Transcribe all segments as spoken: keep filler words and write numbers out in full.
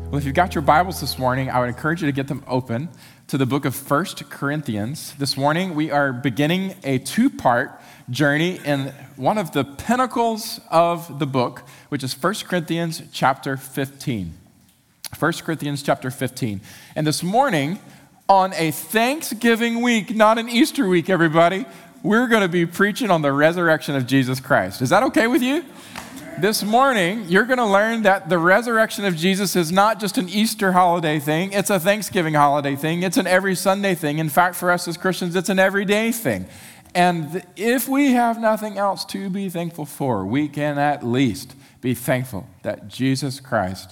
Well, if you've got your Bibles this morning, I would encourage you to get them open to the book of First Corinthians. This morning, we are beginning a two-part journey in one of the pinnacles of the book, which is First Corinthians chapter fifteen. First Corinthians chapter fifteen. And this morning, on a Thanksgiving week, not an Easter week, everybody, we're going to be preaching on the resurrection of Jesus Christ. Is that okay with you? This morning, you're going to learn that the resurrection of Jesus is not just an Easter holiday thing. It's a Thanksgiving holiday thing. It's an every Sunday thing. In fact, for us as Christians, it's an everyday thing. And if we have nothing else to be thankful for, we can at least be thankful that Jesus Christ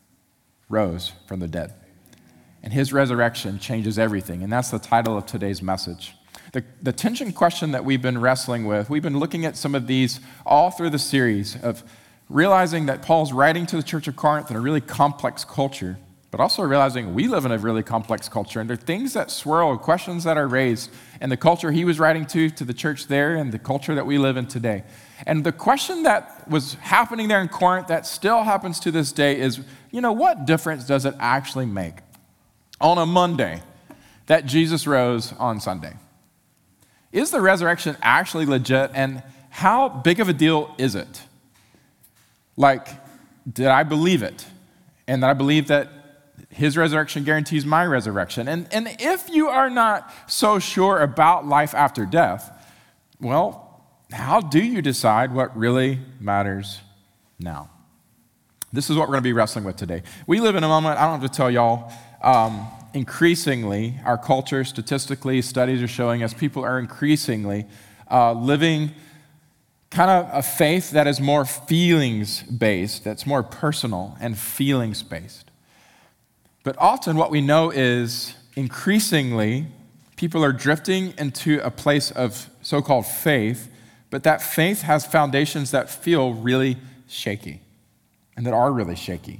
rose from the dead. And his resurrection changes everything. And that's the title of today's message. The, the tension question that we've been wrestling with, we've been looking at some of these all through the series of realizing that Paul's writing to the church of Corinth in a really complex culture, but also realizing we live in a really complex culture, and there are things that swirl, questions that are raised in the culture he was writing to, to the church there, and the culture that we live in today. And the question that was happening there in Corinth that still happens to this day is, you know, what difference does it actually make on a Monday that Jesus rose on Sunday? Is the resurrection actually legit, and how big of a deal is it? Like, did I believe it? And that I believe that his resurrection guarantees my resurrection. And, and if you are not so sure about life after death, well, how do you decide what really matters now? This is what we're going to be wrestling with today. We live in a moment, I don't have to tell y'all, um, increasingly, our culture, statistically, studies are showing us people are increasingly uh, living kind of a faith that is more feelings-based, that's more personal and feelings-based. But often what we know is increasingly people are drifting into a place of so-called faith, but that faith has foundations that feel really shaky and that are really shaky.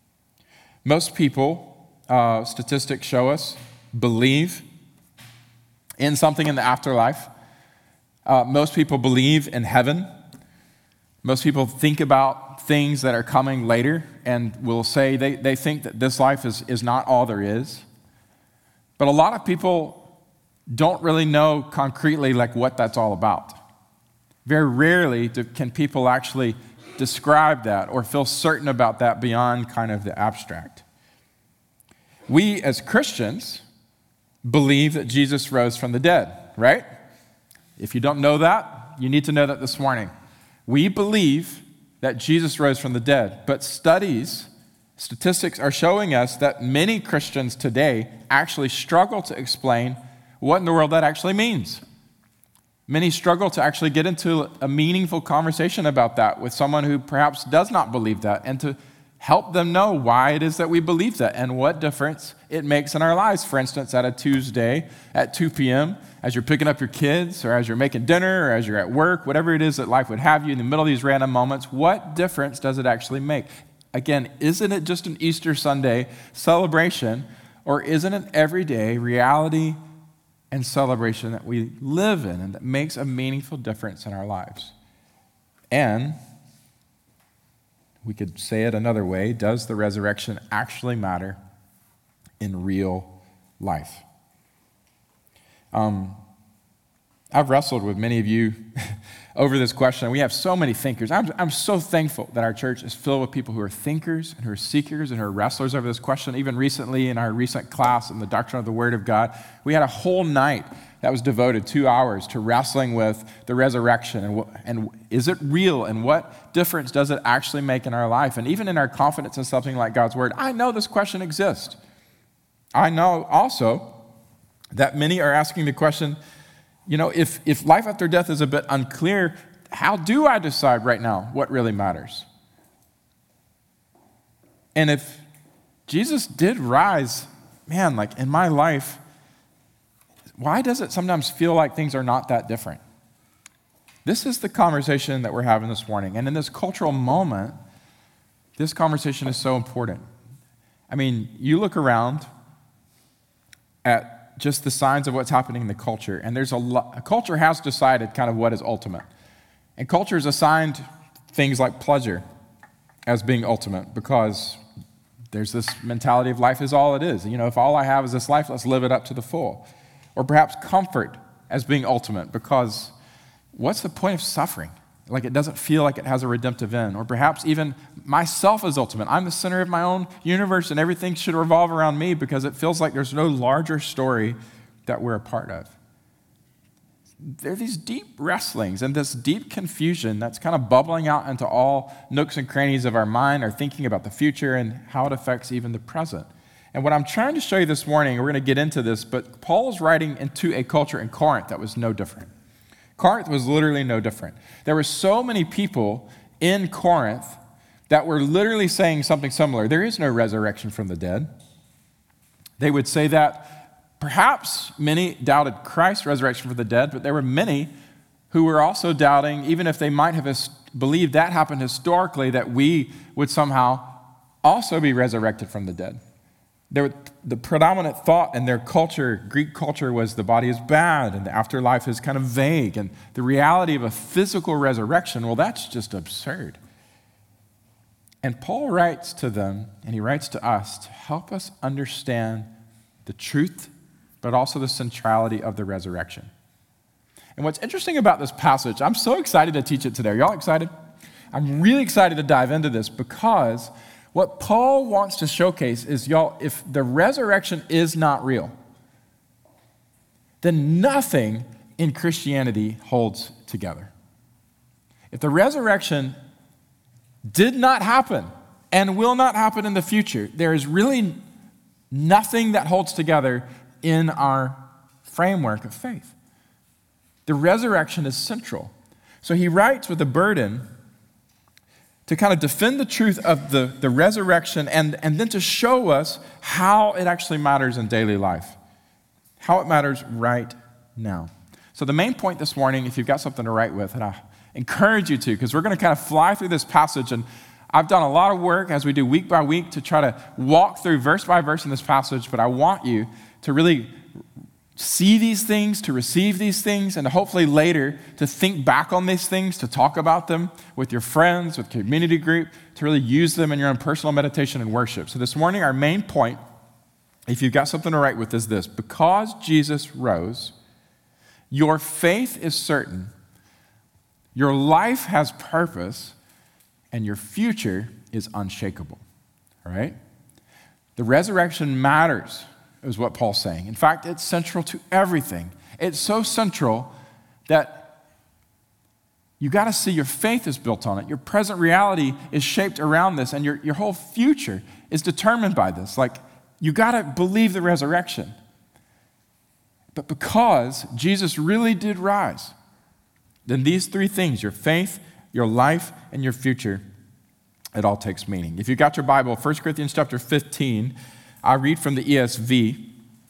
Most people, Uh, statistics show us, believe in something in the afterlife. Uh, most people believe in heaven. Most people think about things that are coming later and will say they, they think that this life is, is not all there is. But a lot of people don't really know concretely like what that's all about. Very rarely do, can people actually describe that or feel certain about that beyond kind of the abstract. We, as Christians, believe that Jesus rose from the dead, right? If you don't know that, you need to know that this morning. We believe that Jesus rose from the dead, but studies, statistics are showing us that many Christians today actually struggle to explain what in the world that actually means. Many struggle to actually get into a meaningful conversation about that with someone who perhaps does not believe that, and to help them know why it is that we believe that and what difference it makes in our lives. For instance, at a Tuesday at two p.m., as you're picking up your kids or as you're making dinner or as you're at work, whatever it is that life would have you in the middle of these random moments, what difference does it actually make? Again, isn't it just an Easter Sunday celebration, or isn't it everyday reality and celebration that we live in and that makes a meaningful difference in our lives? And we could say it another way. Does the resurrection actually matter in real life? Um, I've wrestled with many of you over this question. We have so many thinkers. I'm, I'm so thankful that our church is filled with people who are thinkers and who are seekers and who are wrestlers over this question. Even recently in our recent class in the Doctrine of the Word of God, we had a whole night that was devoted two hours to wrestling with the resurrection and, and is it real and what difference does it actually make in our life? And even in our confidence in something like God's Word, I know this question exists. I know also that many are asking the question, you know, if, if life after death is a bit unclear, how do I decide right now what really matters? And if Jesus did rise, man, like in my life, why does it sometimes feel like things are not that different? This is the conversation that we're having this morning. And in this cultural moment, this conversation is so important. I mean, you look around at just the signs of what's happening in the culture, and there's a lot, a culture has decided kind of what is ultimate. And culture has assigned things like pleasure as being ultimate because There's this mentality of life is all it is. You know, if all I have is this life, let's live it up to the full. Or perhaps comfort as being ultimate, because what's the point of suffering? Like it doesn't feel like it has a redemptive end. Or perhaps even myself is ultimate. I'm the center of my own universe and everything should revolve around me because it feels like there's no larger story that we're a part of. There are these deep wrestlings and this deep confusion that's kind of bubbling out into all nooks and crannies of our mind, our thinking about the future and how it affects even the present. And what I'm trying to show you this morning, we're going to get into this, but Paul's writing into a culture in Corinth that was no different. Corinth was literally no different. There were so many people in Corinth that were literally saying something similar. There is no resurrection from the dead. They would say that. Perhaps many doubted Christ's resurrection from the dead, but there were many who were also doubting, even if they might have believed that happened historically, that we would somehow also be resurrected from the dead. There were, the predominant thought in their culture, Greek culture, was the body is bad and the afterlife is kind of vague, and the reality of a physical resurrection, well, that's just absurd. And Paul writes to them, and he writes to us to help us understand the truth, but also the centrality of the resurrection. And what's interesting about this passage, I'm so excited to teach it today. Are y'all excited? I'm really excited to dive into this because what Paul wants to showcase is, y'all, if the resurrection is not real, then nothing in Christianity holds together. If the resurrection did not happen and will not happen in the future, there is really nothing that holds together in our framework of faith. The resurrection is central. So he writes with a burden to kind of defend the truth of the, the resurrection and, and then to show us how it actually matters in daily life, how it matters right now. So the main point this morning, if you've got something to write with, and I encourage you to, because we're going to kind of fly through this passage, and I've done a lot of work as we do week by week to try to walk through verse by verse in this passage, but I want you to really see these things, to receive these things, and hopefully later to think back on these things, to talk about them with your friends, with community group, to really use them in your own personal meditation and worship. So this morning, our main point, if you've got something to write with, is this: because Jesus rose, your faith is certain, your life has purpose, and your future is unshakable. All right? The resurrection matters, is what Paul's saying. In fact, it's central to everything. It's so central that you got to see your faith is built on it. Your present reality is shaped around this, and your, your whole future is determined by this. Like, you got to believe the resurrection. But because Jesus really did rise, then these three things, your faith, your life, and your future, it all takes meaning. If you got your Bible, First Corinthians chapter fifteen, I read from the E S V.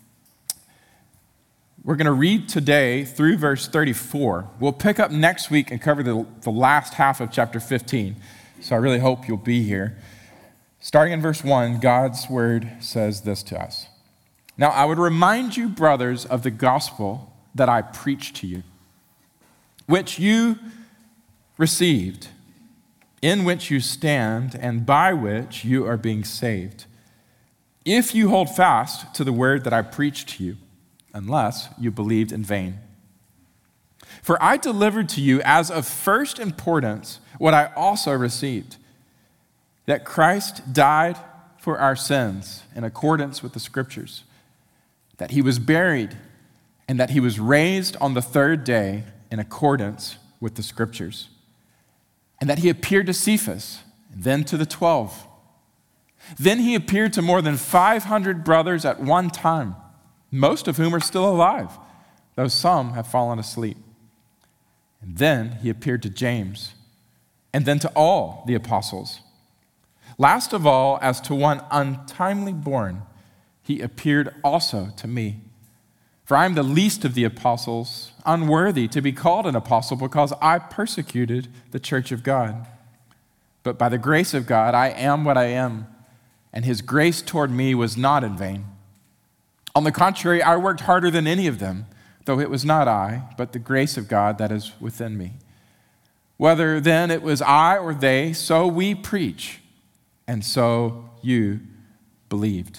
We're going to read today through verse thirty-four. We'll pick up next week and cover the, the last half of chapter fifteen. So I really hope you'll be here. Starting in verse one, God's word says this to us. Now I would remind you, brothers, of the gospel that I preached to you, which you received, in which you stand, and by which you are being saved, if you hold fast to the word that I preached to you, unless you believed in vain. For I delivered to you as of first importance what I also received, that Christ died for our sins in accordance with the Scriptures, that he was buried, and that he was raised on the third day in accordance with the Scriptures, and that he appeared to Cephas, and then to the twelve. Then he appeared to more than five hundred brothers at one time, most of whom are still alive, though some have fallen asleep. And then he appeared to James, and then to all the apostles. Last of all, as to one untimely born, he appeared also to me. For I am the least of the apostles, unworthy to be called an apostle, because I persecuted the church of God. But by the grace of God, I am what I am, and his grace toward me was not in vain. On the contrary, I worked harder than any of them, though it was not I, but the grace of God that is within me. Whether then it was I or they, so we preach, and so you believed.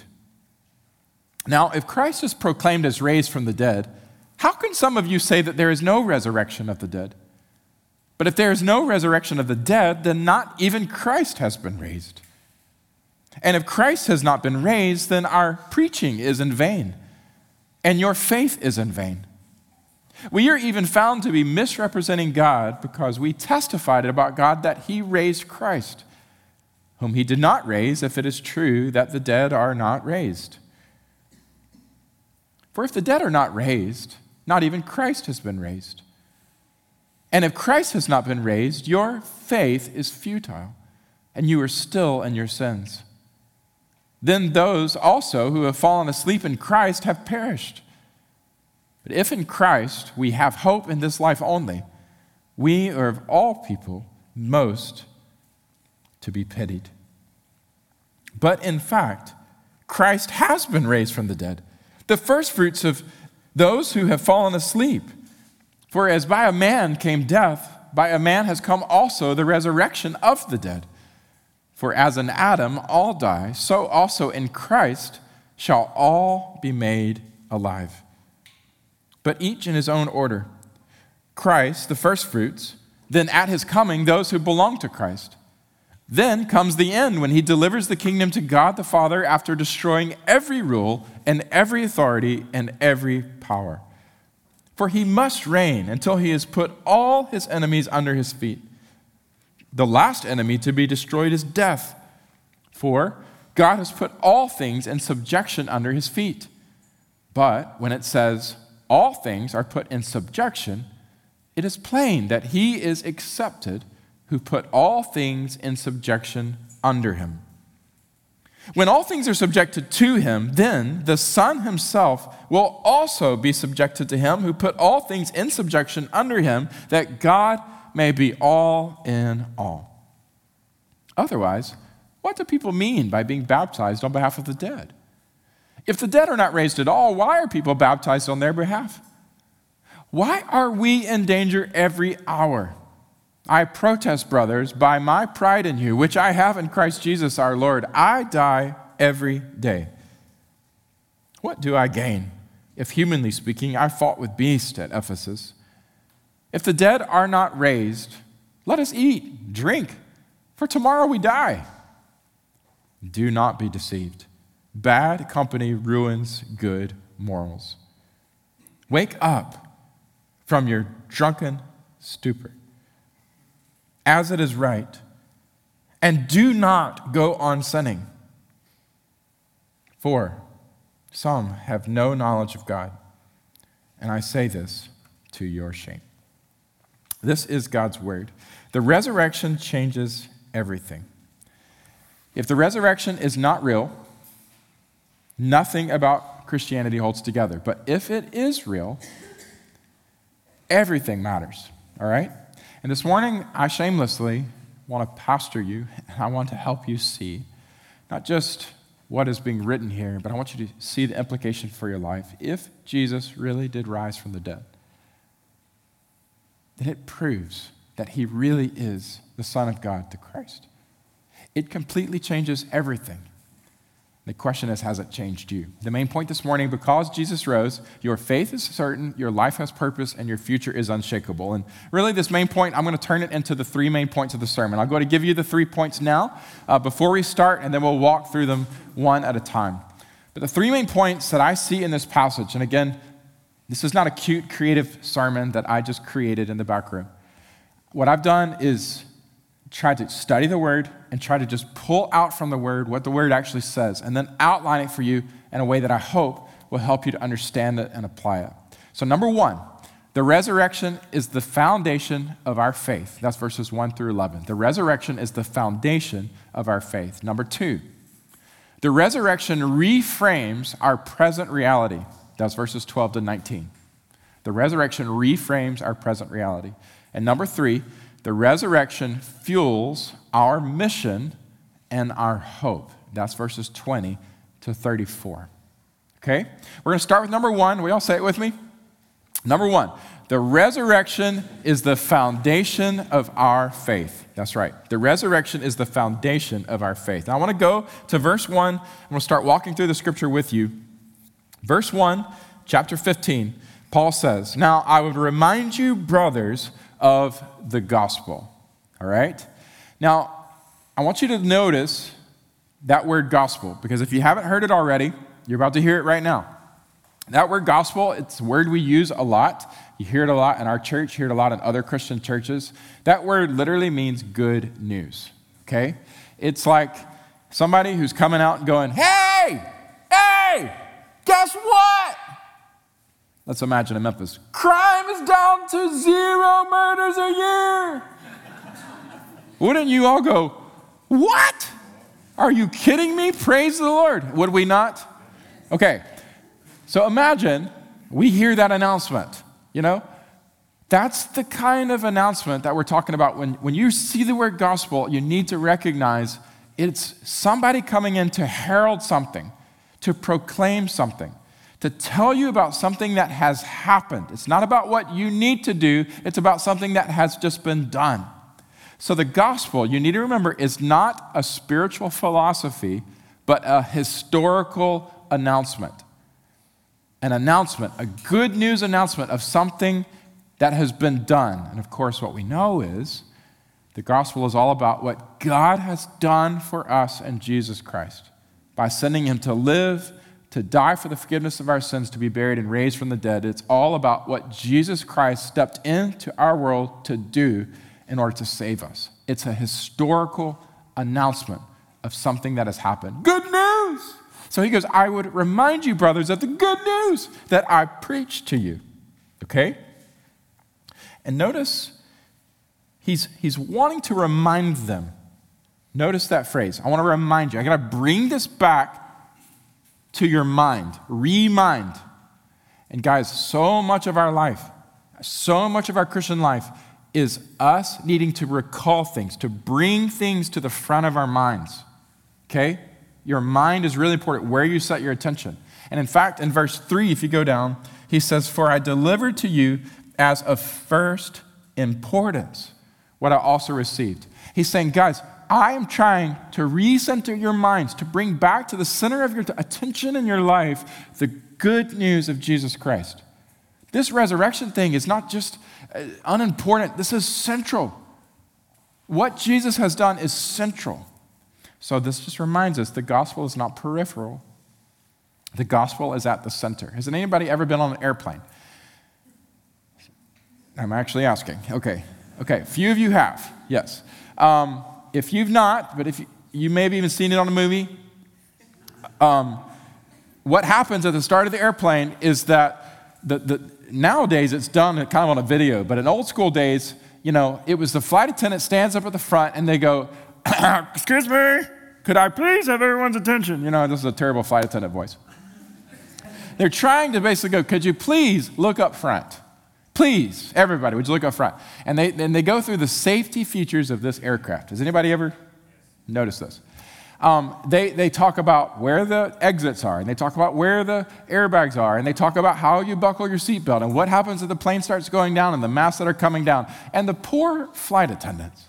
Now, if Christ is proclaimed as raised from the dead, how can some of you say that there is no resurrection of the dead? But if there is no resurrection of the dead, then not even Christ has been raised. And if Christ has not been raised, then our preaching is in vain, and your faith is in vain. We are even found to be misrepresenting God because we testified about God that he raised Christ, whom he did not raise, if it is true that the dead are not raised. For if the dead are not raised, not even Christ has been raised. And if Christ has not been raised, your faith is futile, and you are still in your sins. Then those also who have fallen asleep in Christ have perished. But if in Christ we have hope in this life only, we are of all people most to be pitied. But in fact, Christ has been raised from the dead, the firstfruits of those who have fallen asleep. For as by a man came death, by a man has come also the resurrection of the dead. For as in Adam all die, so also in Christ shall all be made alive. But each in his own order. Christ, the firstfruits, then at his coming, those who belong to Christ. Then comes the end when he delivers the kingdom to God the Father after destroying every rule and every authority and every power. For he must reign until he has put all his enemies under his feet. The last enemy to be destroyed is death. For God has put all things in subjection under his feet. But when it says all things are put in subjection, it is plain that he is accepted who put all things in subjection under him. When all things are subjected to him, then the Son himself will also be subjected to him who put all things in subjection under him, that God may be all in all. Otherwise, what do people mean by being baptized on behalf of the dead? If the dead are not raised at all, why are people baptized on their behalf? Why are we in danger every hour? I protest, brothers, by my pride in you, which I have in Christ Jesus our Lord, I die every day. What do I gain if, humanly speaking, I fought with beasts at Ephesus? If the dead are not raised, let us eat, drink, for tomorrow we die. Do not be deceived. Bad company ruins good morals. Wake up from your drunken stupor, as it is right, and do not go on sinning. For some have no knowledge of God, and I say this to your shame. This is God's word. The resurrection changes everything. If the resurrection is not real, nothing about Christianity holds together. But if it is real, everything matters, all right? And this morning, I shamelessly want to pastor you, and I want to help you see not just what is being written here, but I want you to see the implication for your life. If Jesus really did rise from the dead, then it proves that he really is the Son of God, the Christ. It completely changes everything. The question is, has it changed you? The main point this morning, because Jesus rose, your faith is certain, your life has purpose, and your future is unshakable. And really, this main point, I'm going to turn it into the three main points of the sermon. I'll go to give you the three points now uh, before we start, and then we'll walk through them one at a time. But the three main points that I see in this passage, and again, this is not a cute, creative sermon that I just created in the back room. What I've done is try to study the word and try to just pull out from the word what the word actually says and then outline it for you in a way that I hope will help you to understand it and apply it. So number one, the resurrection is the foundation of our faith. That's verses one through eleven. The resurrection is the foundation of our faith. Number two, the resurrection reframes our present reality. That's verses twelve to nineteen. The resurrection reframes our present reality. And number three, the resurrection fuels our mission and our hope. That's verses twenty to thirty-four. Okay? We're going to start with number one. We all say it with me? Number one, the resurrection is the foundation of our faith. That's right. The resurrection is the foundation of our faith. Now I want to go to verse one. I'm going to start walking through the scripture with you. Verse one, chapter fifteen, Paul says, "Now I would remind you, brothers, of the gospel." All right? Now, I want you to notice that word gospel, because if you haven't heard it already, you're about to hear it right now. That word gospel, it's a word we use a lot. You hear it a lot in our church, you hear it a lot in other Christian churches. That word literally means good news, okay? It's like somebody who's coming out and going, hey, hey, guess what? Let's imagine in Memphis, crime is down to zero murders a year. Wouldn't you all go, what? Are you kidding me? Praise the Lord. Would we not? Okay. So imagine we hear that announcement, you know? That's the kind of announcement that we're talking about. When, when you see the word gospel, you need to recognize it's somebody coming in to herald something, to proclaim something, to tell you about something that has happened. It's not about what you need to do. It's about something that has just been done. So the gospel, you need to remember, is not a spiritual philosophy, but a historical announcement. An announcement, a good news announcement of something that has been done. And of course, what we know is the gospel is all about what God has done for us in Jesus Christ by sending him to live, to die for the forgiveness of our sins, to be buried and raised from the dead. It's all about what Jesus Christ stepped into our world to do in order to save us. It's a historical announcement of something that has happened. Good news! So he goes, I would remind you, brothers, of the good news that I preached to you. Okay? And notice, he's, he's wanting to remind them. Notice that phrase. I want to remind you. I got to bring this back to your mind. Remind. And guys, so much of our life, so much of our Christian life is us needing to recall things, to bring things to the front of our minds. Okay? Your mind is really important, where you set your attention. And in fact, in verse three, if you go down, he says, for I delivered to you as of first importance what I also received. He's saying, guys, I am trying to recenter your minds, to bring back to the center of your attention in your life the good news of Jesus Christ. This resurrection thing is not just unimportant. This is central. What Jesus has done is central. So this just reminds us the gospel is not peripheral. The gospel is at the center. Has anybody ever been on an airplane? I'm actually asking. Okay. Okay. A few of you have. Yes. Um, if you've not, but if you, you may have even seen it on a movie, um, what happens at the start of the airplane is that the, the nowadays it's done kind of on a video, but in old school days, you know, it was the flight attendant stands up at the front and they go, excuse me, could I please have everyone's attention? You know, this is a terrible flight attendant voice. They're trying to basically go, could you please look up front? Please, everybody, would you look up front? And they and they go through the safety features of this aircraft. Has anybody ever noticed this? Um, they, they talk about where the exits are, and they talk about where the airbags are, and they talk about how you buckle your seatbelt, and what happens if the plane starts going down, and the masks that are coming down. And the poor flight attendants,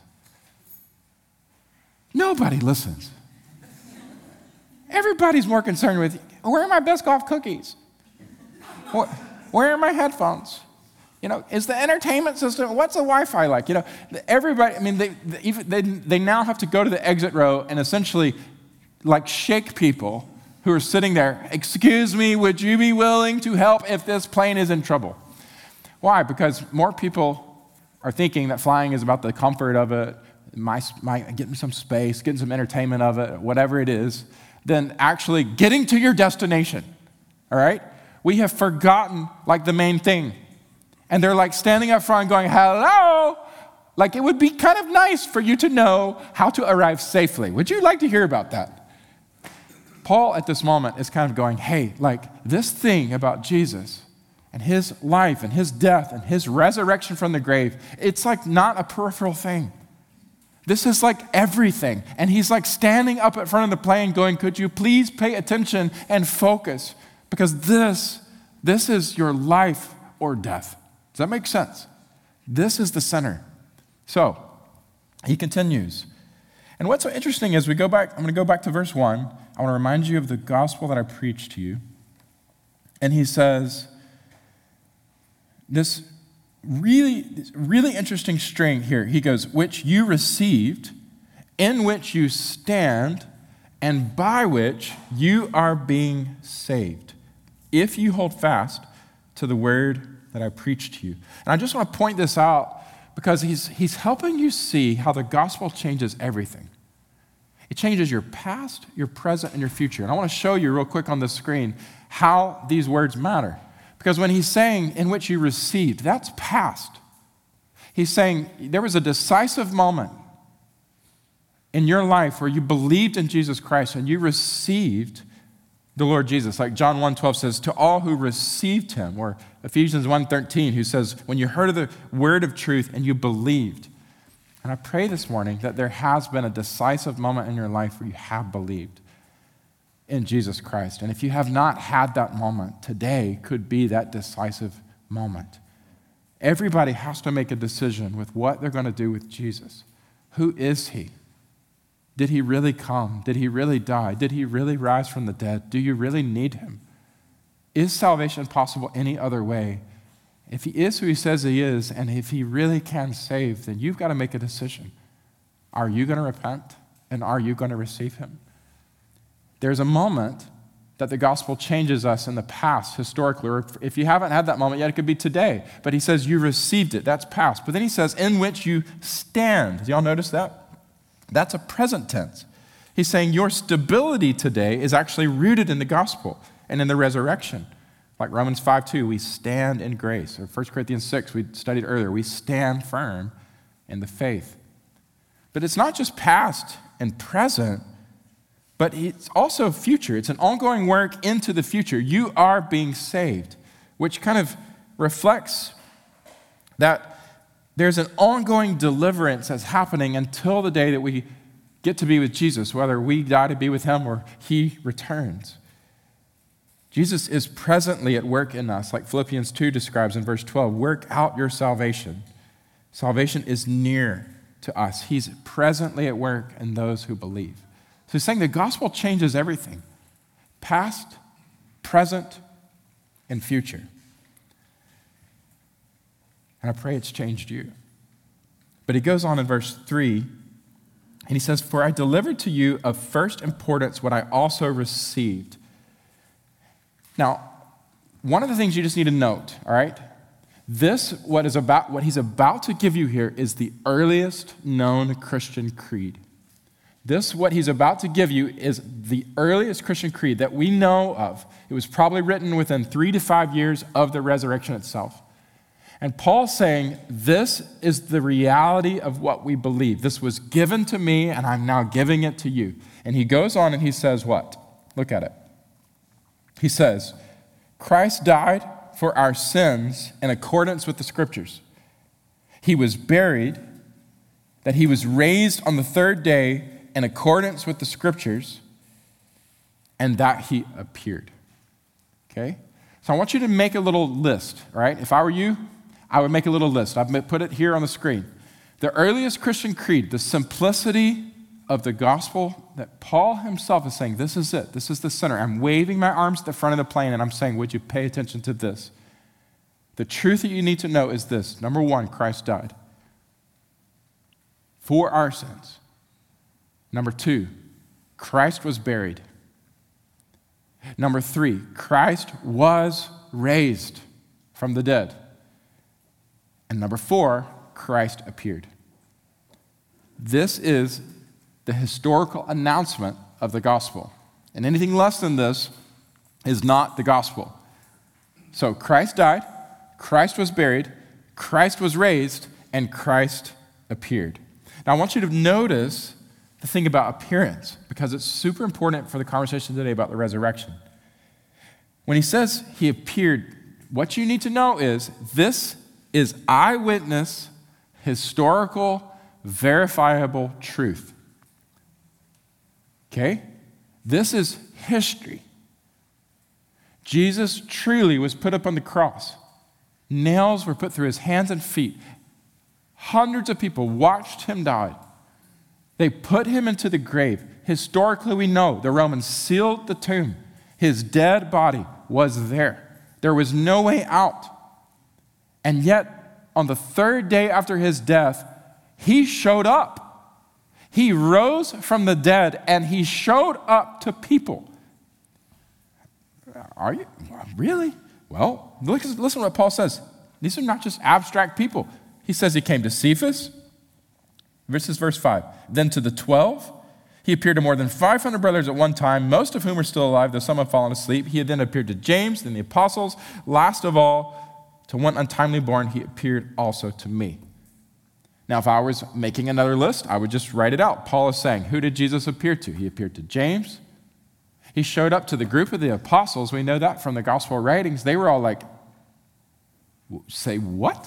nobody listens. Everybody's more concerned with, where are my Biscoff cookies? Where are my headphones? You know, is the entertainment system, what's the Wi-Fi like? You know, everybody, I mean, they, they, they now have to go to the exit row and essentially like shake people who are sitting there. Excuse me, would you be willing to help if this plane is in trouble? Why? Because more people are thinking that flying is about the comfort of it, my, my, getting some space, getting some entertainment of it, whatever it is, than actually getting to your destination, all right? We have forgotten like the main thing. And they're like standing up front going, hello? Like it would be kind of nice for you to know how to arrive safely. Would you like to hear about that? Paul at this moment is kind of going, hey, like this thing about Jesus and his life and his death and his resurrection from the grave, it's like not a peripheral thing. This is like everything. And he's like standing up at front of the plane going, could you please pay attention and focus? Because this, this is your life or death. Does that make sense? This is the center. So, he continues. And what's so interesting is we go back, I'm going to go back to verse one. I want to remind you of the gospel that I preached to you. And he says, this really, really interesting string here. He goes, which you received, in which you stand, and by which you are being saved, if you hold fast to the word that I preached to you. And I just want to point this out because he's, he's helping you see how the gospel changes everything. It changes your past, your present, and your future. And I want to show you real quick on the screen how these words matter. Because when he's saying, in which you received, that's past. He's saying there was a decisive moment in your life where you believed in Jesus Christ and you received the Lord Jesus. Like John one twelve says, to all who received him, or Ephesians one thirteen, who says, when you heard of the word of truth and you believed. And I pray this morning that there has been a decisive moment in your life where you have believed in Jesus Christ. And if you have not had that moment, today could be that decisive moment. Everybody has to make a decision with what they're going to do with Jesus. Who is he? Did he really come? Did he really die? Did he really rise from the dead? Do you really need him? Is salvation possible any other way? If he is who he says he is, and if he really can save, then you've got to make a decision. Are you going to repent? And are you going to receive him? There's a moment that the gospel changes us in the past, historically, or if you haven't had that moment yet, it could be today. But he says you received it. That's past. But then he says, in which you stand. Do y'all notice that? That's a present tense. He's saying your stability today is actually rooted in the gospel and in the resurrection. Like Romans five two, we stand in grace. Or First Corinthians six, we studied earlier, we stand firm in the faith. But it's not just past and present, but it's also future. It's an ongoing work into the future. You are being saved, which kind of reflects that there's an ongoing deliverance that's happening until the day that we get to be with Jesus, whether we die to be with him or he returns. Jesus is presently at work in us, like Philippians two describes in verse twelve. Work out your salvation. Salvation is near to us. He's presently at work in those who believe. So he's saying the gospel changes everything. Past, present, and future. And I pray it's changed you. But he goes on in verse three, and he says, for I delivered to you of first importance what I also received. Now, one of the things you just need to note, all right? This, what is about, what he's about to give you here is the earliest known Christian creed. This, what he's about to give you, is the earliest Christian creed that we know of. It was probably written within three to five years of the resurrection itself. And Paul's saying, this is the reality of what we believe. This was given to me, and I'm now giving it to you. And he goes on and he says what? Look at it. He says, Christ died for our sins in accordance with the Scriptures. He was buried, that he was raised on the third day in accordance with the Scriptures, and that he appeared. Okay? So I want you to make a little list, all right? If I were you, I would make a little list. I've put it here on the screen. The earliest Christian creed, the simplicity of the gospel that Paul himself is saying, this is it. This is the center. I'm waving my arms at the front of the plane and I'm saying, would you pay attention to this? The truth that you need to know is this. Number one, Christ died for our sins. Number two, Christ was buried. Number three, Christ was raised from the dead. And number four, Christ appeared. This is the historical announcement of the gospel. And anything less than this is not the gospel. So Christ died, Christ was buried, Christ was raised, and Christ appeared. Now I want you to notice the thing about appearance, because it's super important for the conversation today about the resurrection. When he says he appeared, what you need to know is this is eyewitness, historical, verifiable truth. Okay? This is history. Jesus truly was put up on the cross. Nails were put through his hands and feet. Hundreds of people watched him die. They put him into the grave. Historically, we know the Romans sealed the tomb. His dead body was there. There was no way out. And yet, on the third day after his death, he showed up. He rose from the dead, and he showed up to people. Are you? Really? Well, listen to what Paul says. These are not just abstract people. He says he came to Cephas. This is verse five. Then to the twelve. He appeared to more than five hundred brothers at one time, most of whom are still alive, though some have fallen asleep. He then appeared to James, then the apostles. Last of all, to one untimely born, he appeared also to me. Now, if I was making another list, I would just write it out. Paul is saying, who did Jesus appear to? He appeared to James. He showed up to the group of the apostles. We know that from the gospel writings. They were all like, say what?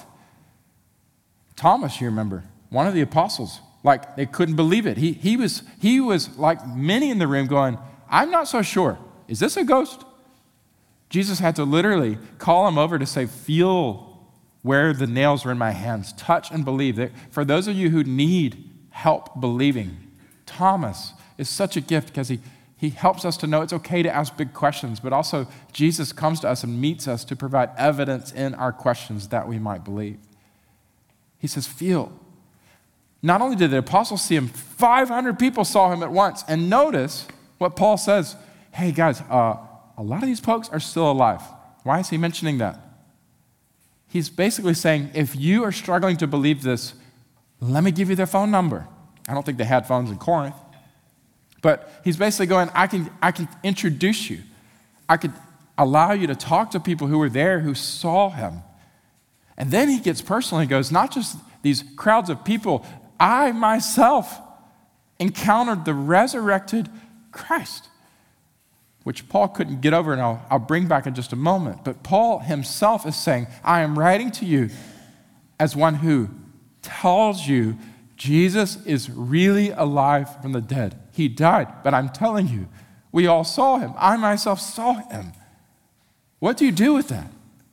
Thomas, you remember, one of the apostles, like they couldn't believe it. He, he, was, he was like many in the room going, I'm not so sure. Is this a ghost? Jesus had to literally call him over to say, feel where the nails were in my hands. Touch and believe. That for those of you who need help believing, Thomas is such a gift because he He helps us to know it's okay to ask big questions, but also Jesus comes to us and meets us to provide evidence in our questions that we might believe. He says, feel. Not only did the apostles see him, five hundred people saw him at once. And notice what Paul says. Hey, guys, uh, a lot of these folks are still alive. Why is he mentioning that? He's basically saying, if you are struggling to believe this, let me give you their phone number. I don't think they had phones in Corinth. But he's basically going, I can, I can introduce you. I could allow you to talk to people who were there, who saw him. And then he gets personal and goes, not just these crowds of people, I myself encountered the resurrected Christ, which Paul couldn't get over, and I'll, I'll bring back in just a moment. But Paul himself is saying, I am writing to you as one who tells you Jesus is really alive from the dead. He died, but I'm telling you, we all saw him. I myself saw him. What do you do with that?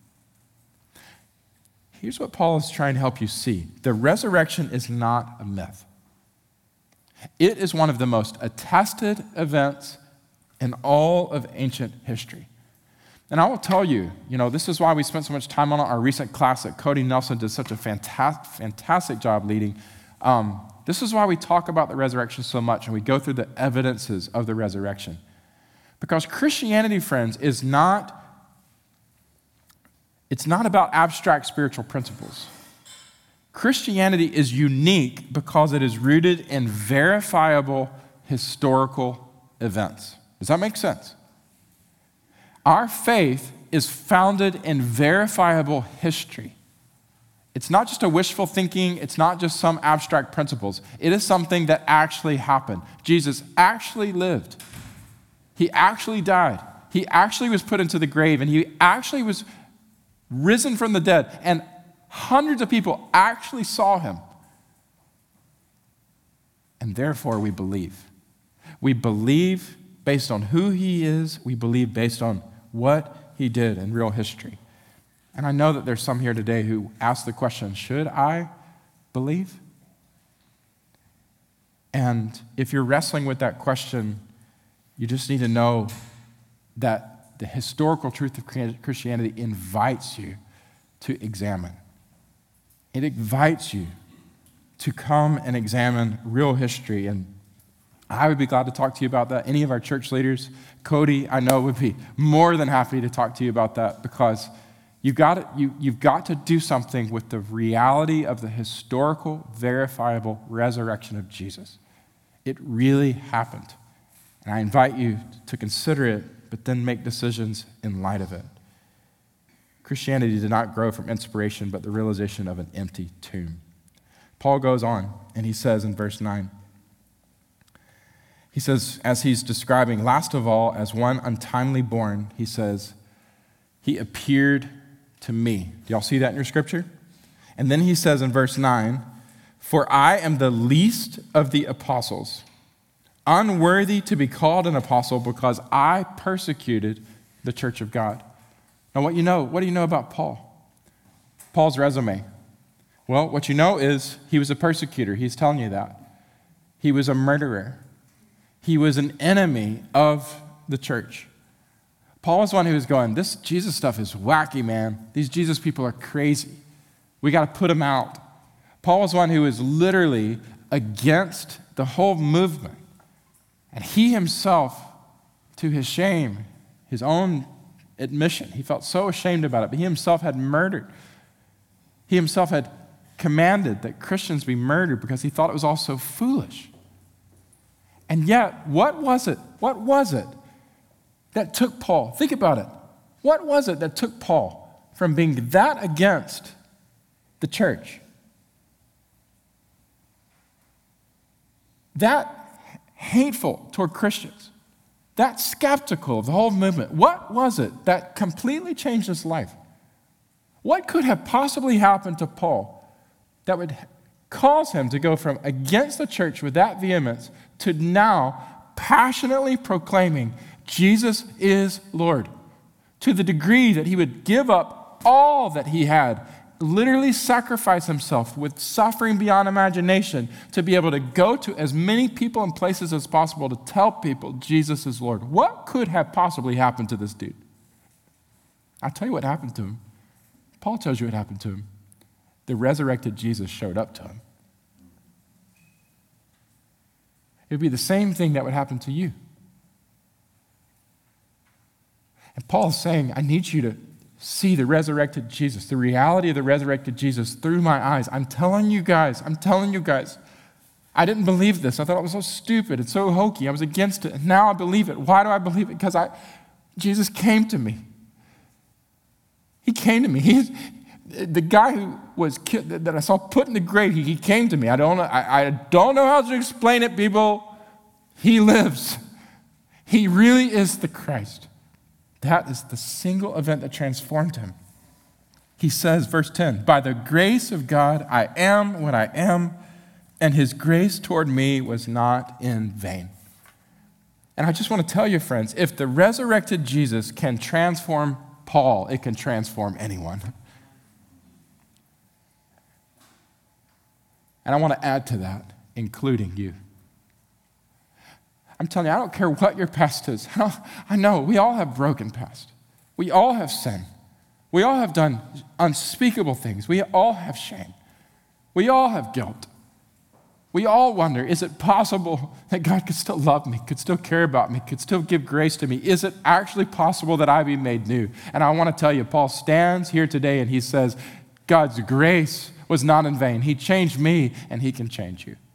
Here's what Paul is trying to help you see. The resurrection is not a myth. It is one of the most attested events in all of ancient history. And I will tell you, you know, this is why we spent so much time on our recent class that Cody Nelson did such a fantastic, fantastic job leading. Um, This is why we talk about the resurrection so much and we go through the evidences of the resurrection. Because Christianity, friends, is not, it's not about abstract spiritual principles. Christianity is unique because it is rooted in verifiable historical events. Does that make sense? Our faith is founded in verifiable history. It's not just a wishful thinking. It's not just some abstract principles. It is something that actually happened. Jesus actually lived. He actually died. He actually was put into the grave, and he actually was risen from the dead, and hundreds of people actually saw him. And therefore, we believe. We believe based on who he is. We believe based on what he did in real history. And I know that there's some here today who ask the question, should I believe? And if you're wrestling with that question, you just need to know that the historical truth of Christianity invites you to examine. It invites you to come and examine real history. And I would be glad to talk to you about that. Any of our church leaders, Cody, I know, would be more than happy to talk to you about that, because You've got, to, you, you've got to do something with the reality of the historical, verifiable resurrection of Jesus. It really happened. And I invite you to consider it, but then make decisions in light of it. Christianity did not grow from inspiration, but the realization of an empty tomb. Paul goes on, and he says in verse nine, he says, as he's describing, last of all, as one untimely born, he says, he appeared to me. Do y'all see that in your scripture? And then he says in verse nine, for I am the least of the apostles, unworthy to be called an apostle because I persecuted the church of God. Now what you know, what do you know about Paul? Paul's resume? Well, what you know is he was a persecutor. He's telling you that. He was a murderer. He was an enemy of the church. Paul was one who was going, this Jesus stuff is wacky, man. These Jesus people are crazy. We got to put them out. Paul was one who was literally against the whole movement. And he himself, to his shame, his own admission, he felt so ashamed about it, but he himself had murdered. He himself had commanded that Christians be murdered because he thought it was all so foolish. And yet, what was it? What was it that took Paul? Think about it. What was it that took Paul from being that against the church, that hateful toward Christians, that skeptical of the whole movement? What was it that completely changed his life? What could have possibly happened to Paul that would cause him to go from against the church with that vehemence to now passionately proclaiming Jesus is Lord, to the degree that he would give up all that he had, literally sacrifice himself with suffering beyond imagination to be able to go to as many people and places as possible to tell people Jesus is Lord? What could have possibly happened to this dude? I'll tell you what happened to him. Paul tells you what happened to him. The resurrected Jesus showed up to him. It would be the same thing that would happen to you. And Paul is saying, I need you to see the resurrected Jesus, the reality of the resurrected Jesus through my eyes. I'm telling you guys, I'm telling you guys, I didn't believe this. I thought it was so stupid and so hokey. I was against it. And now I believe it. Why do I believe it? Because I, Jesus came to me. He came to me. He's, the guy who was killed, that I saw put in the grave, he, he came to me. I don't know, I, I don't know how to explain it, people. He lives. He really is the Christ. That is the single event that transformed him. He says, verse ten, by the grace of God, I am what I am, and his grace toward me was not in vain. And I just want to tell you, friends, if the resurrected Jesus can transform Paul, it can transform anyone. And I want to add to that, including you. I'm telling you, I don't care what your past is. I, don't, I know we all have broken past. We all have sin. We all have done unspeakable things. We all have shame. We all have guilt. We all wonder, is it possible that God could still love me, could still care about me, could still give grace to me? Is it actually possible that I be made new? And I want to tell you, Paul stands here today and he says, God's grace was not in vain. He changed me and he can change you.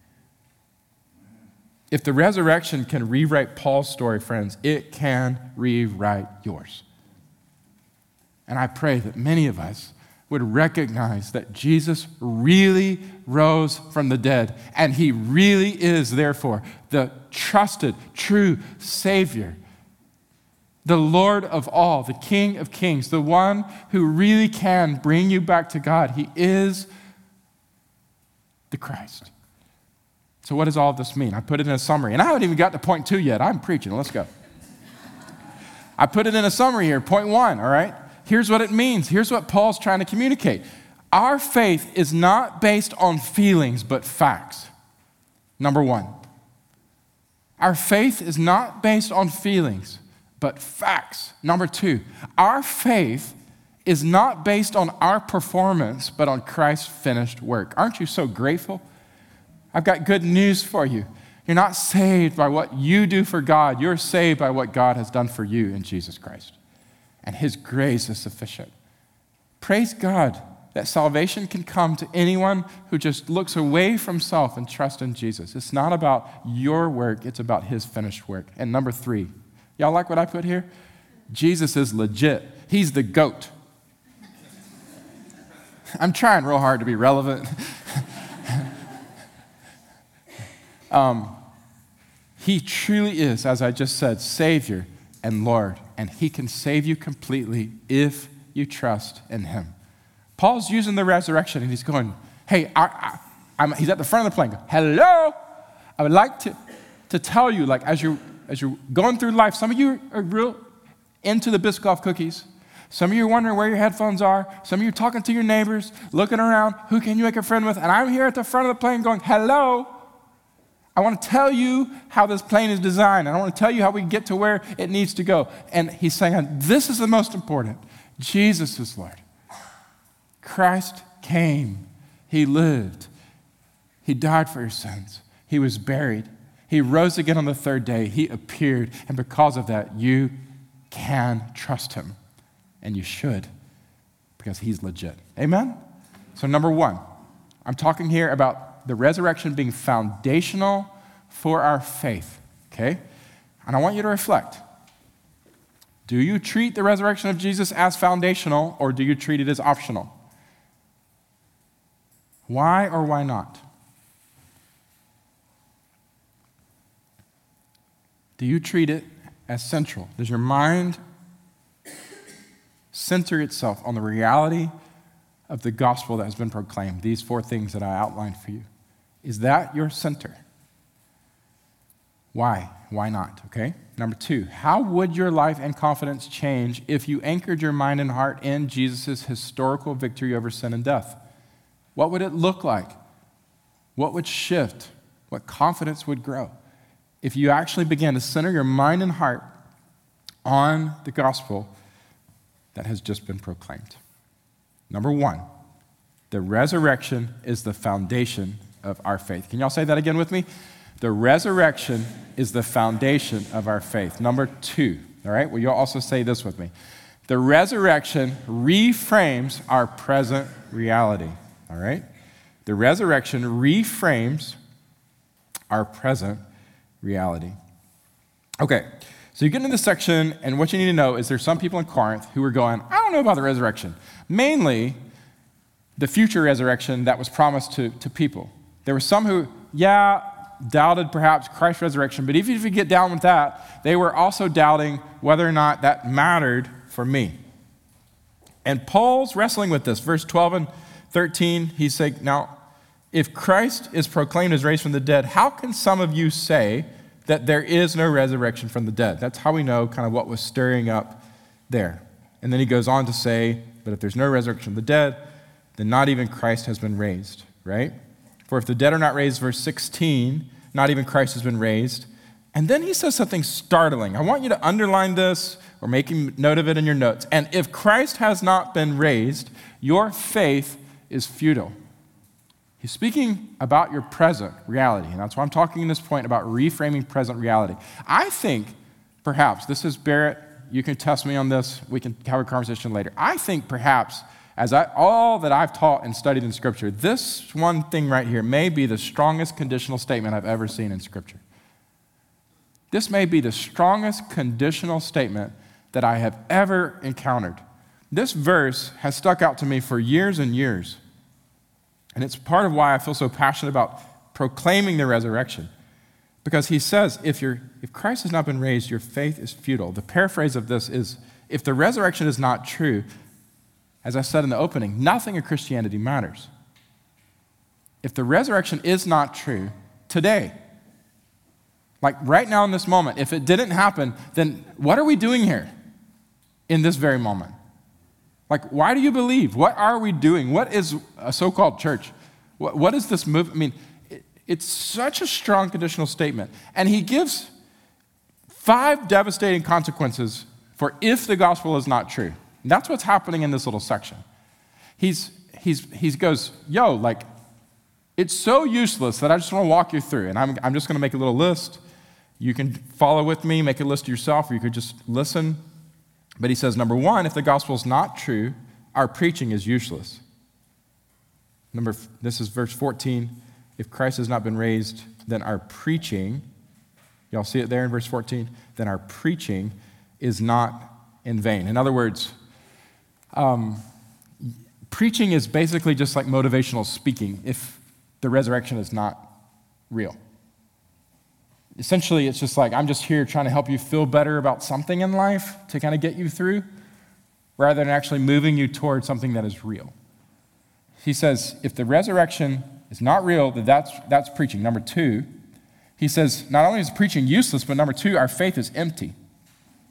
If the resurrection can rewrite Paul's story, friends, it can rewrite yours. And I pray that many of us would recognize that Jesus really rose from the dead, and he really is, therefore, the trusted, true Savior, the Lord of all, the King of kings, the one who really can bring you back to God. He is the Christ. So what does all of this mean? I put it in a summary, and I haven't even got to point two yet. I'm preaching. Let's go. I put it in a summary here, point one, all right? Here's what it means. Here's what Paul's trying to communicate. Our faith is not based on feelings, but facts. Number one. Our faith is not based on feelings, but facts. Number two. Our faith is not based on our performance, but on Christ's finished work. Aren't you so grateful? I've got good news for you. You're not saved by what you do for God. You're saved by what God has done for you in Jesus Christ. And his grace is sufficient. Praise God that salvation can come to anyone who just looks away from self and trusts in Jesus. It's not about your work, it's about his finished work. And number three, y'all like what I put here? Jesus is legit. He's the GOAT. I'm trying real hard to be relevant. um, he truly is, as I just said, Savior and Lord, and he can save you completely if you trust in him. Paul's using the resurrection, and he's going, hey, I, I, I'm, he's at the front of the plane. Hello, I would like to, to tell you, like as you're, as you're going through life, some of you are real into the Biscoff cookies. Some of you are wondering where your headphones are. Some of you are talking to your neighbors, looking around. Who can you make a friend with? And I'm here at the front of the plane going, hello. I want to tell you how this plane is designed. And I want to tell you how we get to where it needs to go. And he's saying, this is the most important. Jesus is Lord. Christ came. He lived. He died for your sins. He was buried. He rose again on the third day. He appeared. And because of that, you can trust him. And you should, because he's legit. Amen? So number one, I'm talking here about the resurrection being foundational for our faith, okay? And I want you to reflect. Do you treat the resurrection of Jesus as foundational, or do you treat it as optional? Why or why not? Do you treat it as central? Does your mind center itself on the reality of the gospel that has been proclaimed? These four things that I outlined for you. Is that your center? Why? Why not? Okay. Number two, how would your life and confidence change if you anchored your mind and heart in Jesus' historical victory over sin and death? What would it look like? What would shift? What confidence would grow if you actually began to center your mind and heart on the gospel that has just been proclaimed? Number one, the resurrection is the foundation of our faith. Can y'all say that again with me? The resurrection is the foundation of our faith. Number two, all right? Well, you'll also say this with me. The resurrection reframes our present reality, all right? The resurrection reframes our present reality. Okay, so you get into this section, and what you need to know is there's some people in Corinth who are going, I don't know about the resurrection. Mainly, the future resurrection that was promised to, to people. There were some who, yeah, doubted perhaps Christ's resurrection, but even if you get down with that, they were also doubting whether or not that mattered for me. And Paul's wrestling with this. Verse twelve and thirteen, he's saying, now, if Christ is proclaimed as raised from the dead, how can some of you say that there is no resurrection from the dead? That's how we know kind of what was stirring up there. And then he goes on to say, but if there's no resurrection from the dead, then not even Christ has been raised, right? For if the dead are not raised, verse sixteen, not even Christ has been raised. And then he says something startling. I want you to underline this or make a note of it in your notes. And if Christ has not been raised, your faith is futile. He's speaking about your present reality. And that's why I'm talking in this point about reframing present reality. I think, perhaps, this is Barrett, you can test me on this, we can have a conversation later. I think perhaps, as I, all that I've taught and studied in Scripture, this one thing right here may be the strongest conditional statement I've ever seen in Scripture. This may be the strongest conditional statement that I have ever encountered. This verse has stuck out to me for years and years. And it's part of why I feel so passionate about proclaiming the resurrection. Because he says, if, you're, if Christ has not been raised, your faith is futile. The paraphrase of this is, if the resurrection is not true, as I said in the opening, nothing in Christianity matters. If the resurrection is not true today, like right now in this moment, if it didn't happen, then what are we doing here in this very moment? Like, why do you believe? What are we doing? What is a so-called church? What, what is this movement? I mean, it, it's such a strong conditional statement. And he gives five devastating consequences for if the gospel is not true. And that's what's happening in this little section. He's, he's, he goes, yo, like, it's so useless that I just want to walk you through. And I'm, I'm just going to make a little list. You can follow with me, make a list yourself, or you could just listen. But he says, number one, if the gospel is not true, our preaching is useless. Number, this is verse fourteen. If Christ has not been raised, then our preaching, y'all see it there in verse fourteen? Then our preaching is not in vain. In other words, um, preaching is basically just like motivational speaking if the resurrection is not real. Essentially, it's just like, I'm just here trying to help you feel better about something in life to kind of get you through, rather than actually moving you toward something that is real. He says, if the resurrection is not real, then that's, that's preaching. Number two, he says, not only is preaching useless, but number two, our faith is empty.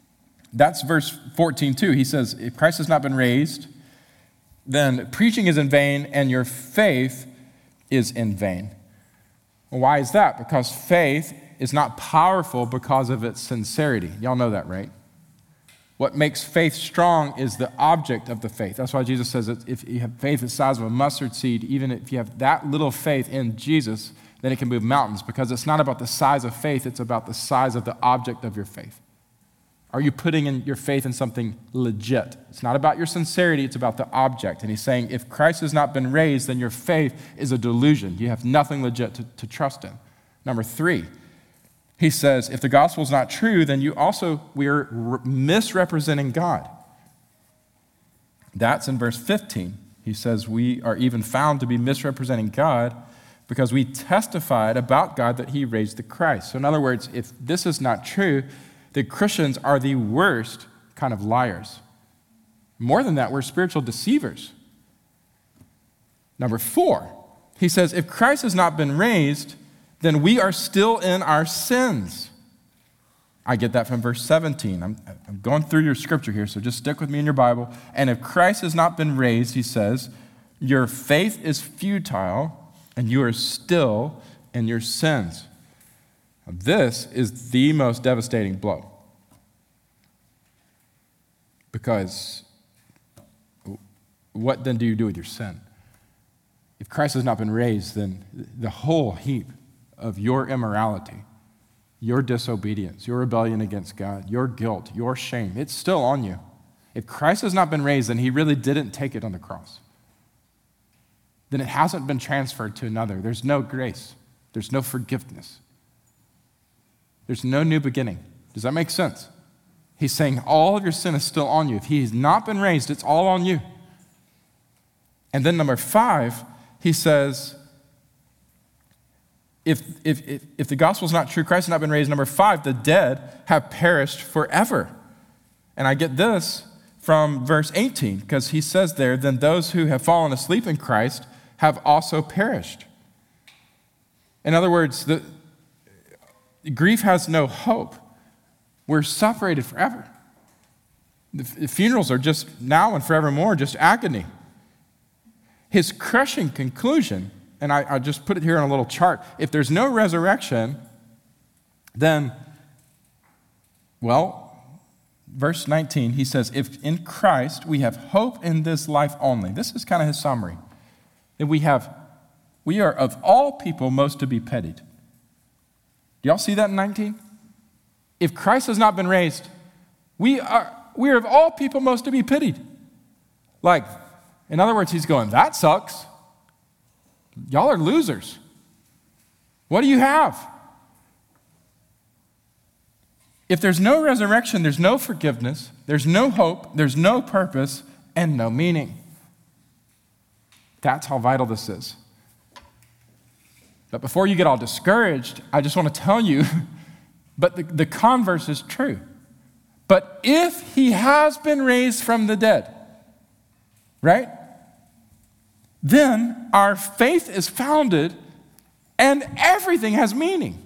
That's verse fourteen too. He says, if Christ has not been raised, then preaching is in vain and your faith is in vain. Well, why is that? Because faith is not powerful because of its sincerity. Y'all know that, right? What makes faith strong is the object of the faith. That's why Jesus says that if you have faith the size of a mustard seed, even if you have that little faith in Jesus, then it can move mountains, because it's not about the size of faith, it's about the size of the object of your faith. Are you putting in your faith in something legit? It's not about your sincerity, it's about the object. And he's saying, if Christ has not been raised, then your faith is a delusion. You have nothing legit to, to trust in. Number three, he says, if the gospel is not true, then you also, we are misrepresenting God. That's in verse fifteen. He says, we are even found to be misrepresenting God because we testified about God that he raised the Christ. So in other words, if this is not true, the Christians are the worst kind of liars. More than that, we're spiritual deceivers. Number four, he says, if Christ has not been raised, then we are still in our sins. I get that from verse seventeen. I'm, I'm going through your scripture here, so just stick with me in your Bible. And if Christ has not been raised, he says, your faith is futile and you are still in your sins. This is the most devastating blow. Because what then do you do with your sin? If Christ has not been raised, then the whole heap of your immorality, your disobedience, your rebellion against God, your guilt, your shame, it's still on you. If Christ has not been raised, then he really didn't take it on the cross. Then it hasn't been transferred to another. There's no grace. There's no forgiveness. There's no new beginning. Does that make sense? He's saying all of your sin is still on you. If he has not been raised, it's all on you. And then number five, he says, if, if, if, if the gospel is not true, Christ has not been raised, number five, the dead have perished forever. And I get this from verse eighteen, because he says there, then those who have fallen asleep in Christ have also perished. In other words, the grief has no hope. We're separated forever. The funerals are just now and forevermore, just agony. His crushing conclusion, and I, I just put it here on a little chart, if there's no resurrection, then, well, verse nineteen, he says, if in Christ we have hope in this life only. This is kind of his summary. That we have, we are of all people most to be pitied. Do y'all see that in nineteen? If Christ has not been raised, we are, we are of all people most to be pitied. Like, in other words, he's going, that sucks. Y'all are losers. What do you have? If there's no resurrection, there's no forgiveness, there's no hope, there's no purpose, and no meaning. That's how vital this is. But before you get all discouraged, I just want to tell you, but the, the converse is true. But if he has been raised from the dead, right? Then our faith is founded and everything has meaning.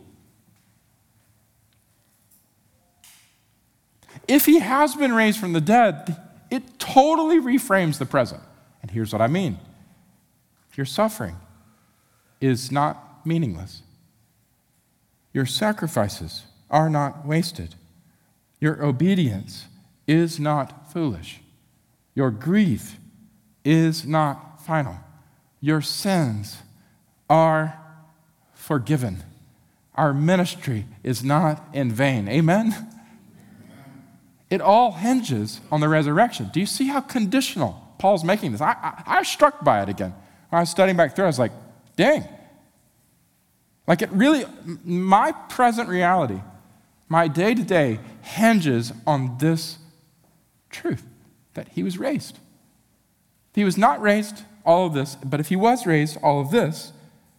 If he has been raised from the dead, it totally reframes the present. And here's what I mean. Your suffering is not meaningless. Your sacrifices are not wasted. Your obedience is not foolish. Your grief is not final. Your sins are forgiven. Our ministry is not in vain. Amen? It all hinges on the resurrection. Do you see how conditional Paul's making this? I, I, I was struck by it again. When I was studying back through, I was like, dang. Like it really, my present reality, my day-to-day hinges on this truth, that he was raised. If he was not raised, all of this, but if he was raised, all of this.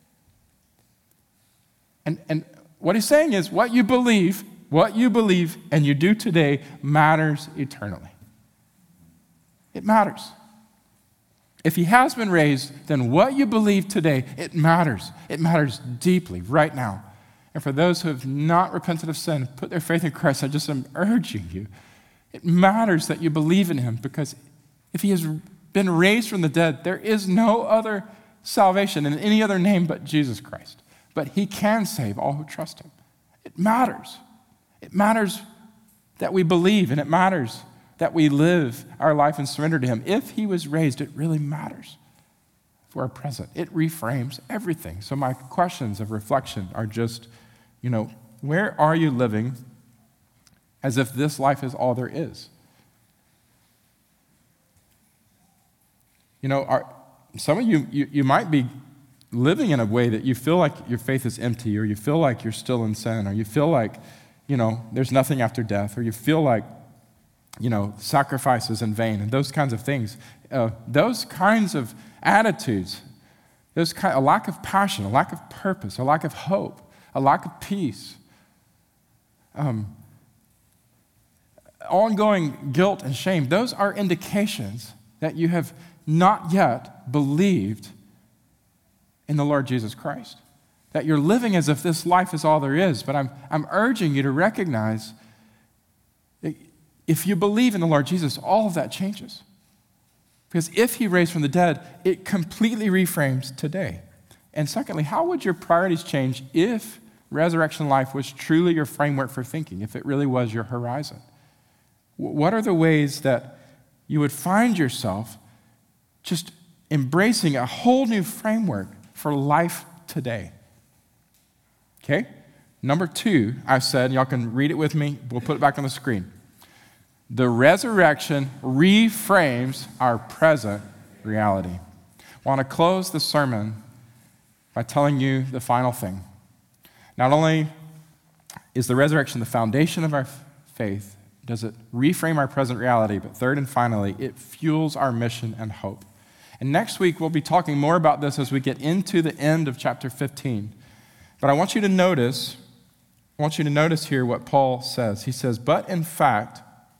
And, and what he's saying is what you believe, what you believe and you do today matters eternally. It matters. If he has been raised, then what you believe today, it matters. It matters deeply right now. And for those who have not repented of sin, put their faith in Christ, I just am urging you, It matters that you believe in him, because if he has been raised from the dead, there is no other salvation in any other name but Jesus Christ. But he can save all who trust him. It matters. It matters that we believe, and it matters that we live our life and surrender to him. If he was raised, it really matters for our present. It reframes everything. So my questions of reflection are just, you know, where are you living as if this life is all there is? You know, are, some of you, you, you might be living in a way that you feel like your faith is empty, or you feel like you're still in sin, or you feel like, you know, there's nothing after death, or you feel like, you know, sacrifice is in vain, and those kinds of things. Uh, those kinds of attitudes, those kind, a lack of passion, a lack of purpose, a lack of hope, a lack of peace, um, ongoing guilt and shame, those are indications that you have not yet believed in the Lord Jesus Christ. That you're living as if this life is all there is. But I'm, I'm urging you to recognize that if you believe in the Lord Jesus, all of that changes. Because if he raised from the dead, it completely reframes today. And secondly, how would your priorities change if resurrection life was truly your framework for thinking, if it really was your horizon? What are the ways that you would find yourself just embracing a whole new framework for life today? Okay? Number two, I said, y'all can read it with me. We'll put it back on the screen. The resurrection reframes our present reality. I want to close the sermon by telling you the final thing. Not only is the resurrection the foundation of our faith, does it reframe our present reality, but third and finally, it fuels our mission and hope. And next week, we'll be talking more about this as we get into the end of chapter fifteen. But I want you to notice, I want you to notice here what Paul says. He says, but in fact,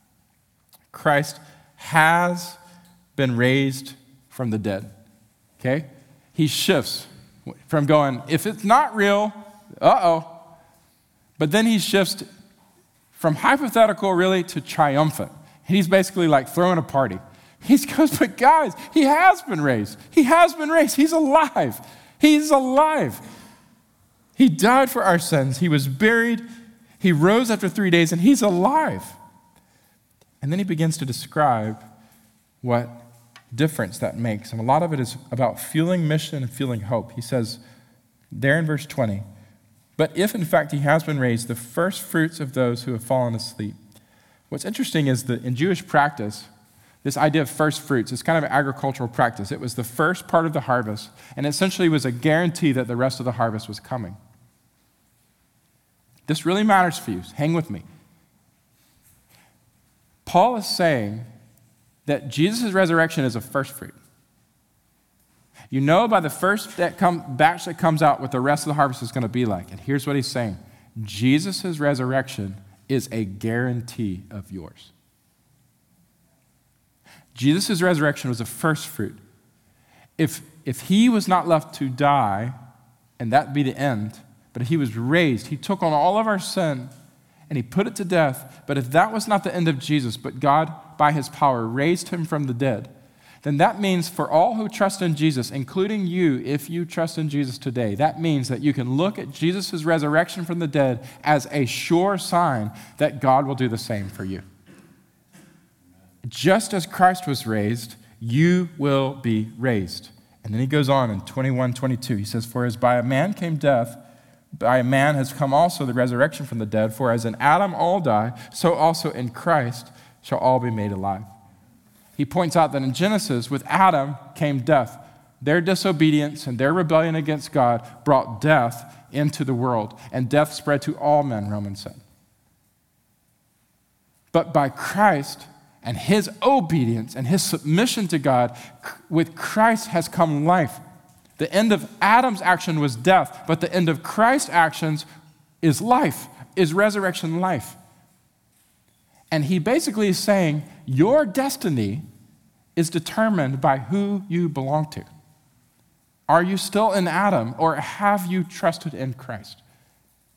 Christ has been raised from the dead. Okay? He shifts from going, if it's not real, uh-oh. But then he shifts from hypothetical really to triumphant. He's basically like throwing a party. He goes, but guys, he has been raised. He has been raised. He's alive. He's alive. He died for our sins. He was buried. He rose after three days, and he's alive. And then he begins to describe what difference that makes. And a lot of it is about fueling mission and fueling hope. He says there in verse twenty, but if in fact he has been raised, the first fruits of those who have fallen asleep. What's interesting is that in Jewish practice, this idea of first fruits is kind of an agricultural practice. It was the first part of the harvest, and essentially was a guarantee that the rest of the harvest was coming. This really matters for you. Hang with me. Paul is saying that Jesus' resurrection is a first fruit. You know by the first that come, batch that comes out what the rest of the harvest is going to be like. And here's what he's saying. Jesus' resurrection is a guarantee of yours. Jesus' resurrection was a first fruit. If, if he was not left to die, and that be the end, but he was raised, he took on all of our sin, and he put it to death. But if that was not the end of Jesus, but God, by his power, raised him from the dead, then that means for all who trust in Jesus, including you, if you trust in Jesus today, that means that you can look at Jesus' resurrection from the dead as a sure sign that God will do the same for you. Just as Christ was raised, you will be raised. And then he goes on in twenty-one, twenty-two. He says, for as by a man came death, by a man has come also the resurrection from the dead. For as in Adam all die, so also in Christ shall all be made alive. He points out that in Genesis, with Adam came death. Their disobedience and their rebellion against God brought death into the world, and death spread to all men, Romans said. But by Christ and his obedience and his submission to God, with Christ has come life. The end of Adam's action was death, but the end of Christ's actions is life, is resurrection life. And he basically is saying, your destiny is determined by who you belong to. Are you still in Adam, or have you trusted in Christ?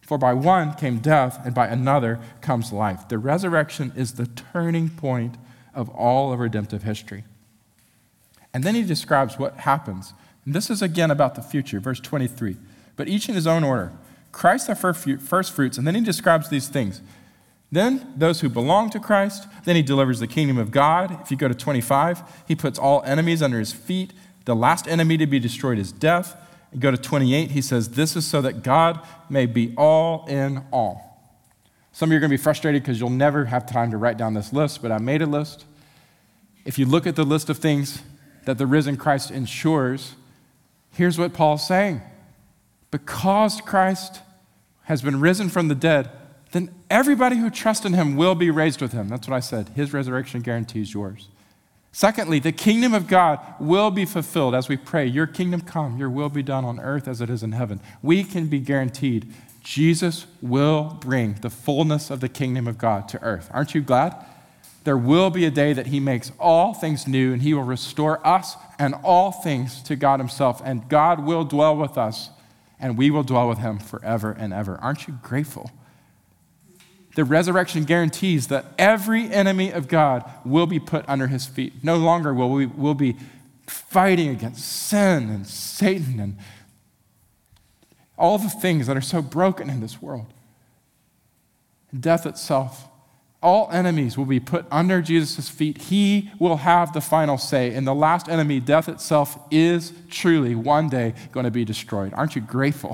For by one came death, and by another comes life. The resurrection is the turning point of all of redemptive history. And then he describes what happens. And this is again about the future, verse twenty-three. But each in his own order. Christ the first fruits, and then he describes these things. Then those who belong to Christ, then he delivers the kingdom of God. If you go to twenty-five, he puts all enemies under his feet. The last enemy to be destroyed is death. You go to twenty-eight, he says, this is so that God may be all in all. Some of you are going to be frustrated because you'll never have time to write down this list, but I made a list. If you look at the list of things that the risen Christ ensures, here's what Paul's saying. Because Christ has been risen from the dead, then everybody who trusts in him will be raised with him. That's what I said. His resurrection guarantees yours. Secondly, the kingdom of God will be fulfilled as we pray, your kingdom come, your will be done on earth as it is in heaven. We can be guaranteed Jesus will bring the fullness of the kingdom of God to earth. Aren't you glad? There will be a day that he makes all things new and he will restore us and all things to God himself, and God will dwell with us and we will dwell with him forever and ever. Aren't you grateful? The resurrection guarantees that every enemy of God will be put under his feet. No longer will we will be fighting against sin and Satan and all the things that are so broken in this world. Death itself. All enemies will be put under Jesus' feet. He will have the final say. And the last enemy, death itself, is truly one day going to be destroyed. Aren't you grateful?